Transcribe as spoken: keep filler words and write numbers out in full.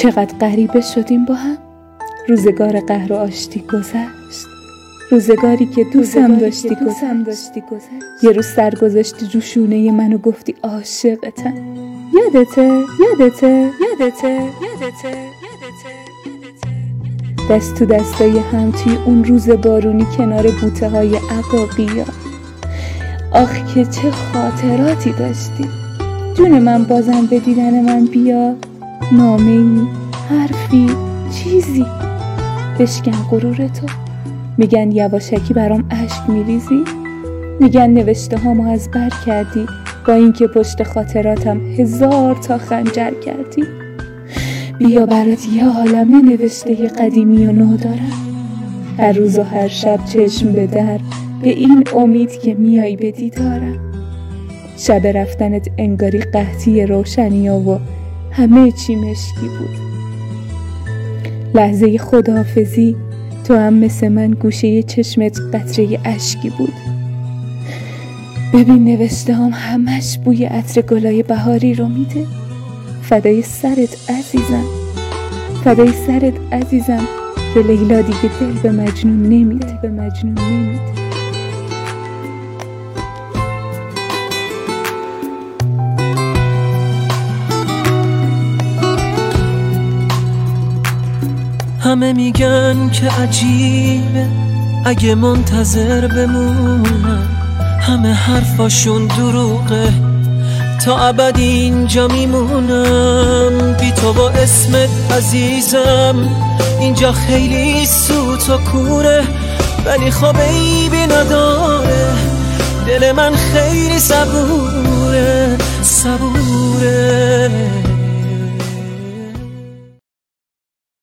چقدر غریبه شدیم با هم. روزگار قهر و آشتی گذشت، روزگاری که دوستم داشتی گذشت. یه روز سر گذاشتی رو شونه من و گفتی عاشقتم. یادته یادته یادته یادته دست تو دستای هم توی اون روز بارونی کنار بوته های عقاقیا. آخ که چه خاطراتی داشتی. جون من بازم به دیدن من بیا. نامه‌ای، حرفی، چیزی. بشکن غرور تو. میگن یواشکی برام اشک میریزی. میگن نوشته هامو از بر کردی، با اینکه پشت خاطراتم هزار تا خنجر کردی. بیا برات یه عالمه نوشته قدیمی و نو دارم. هر روز و هر شب چشم به در، به این امید که میای به دیدارم. شب رفتنت انگاری قحطی روشنیا و همه چی مشکی بود. لحظه خداحافظی تو هم مثل من گوشه چشمت قطره اشکی بود. ببین نوشته هم همش بوی عطر گلای بهاری رو میده. فدای سرت عزیزم، فدای سرت عزیزم که لیلا دیگه دل به مجنون نمیده، به مجنون نمیده. همه میگن که عجیبه اگه منتظر بمونم، همه حرفاشون دروغه، تا ابد اینجا میمونم. بی تو با اسمت عزیزم اینجا خیلی سوت و کوره، ولی خب عیبی نداره، دل من خیلی صبوره صبوره.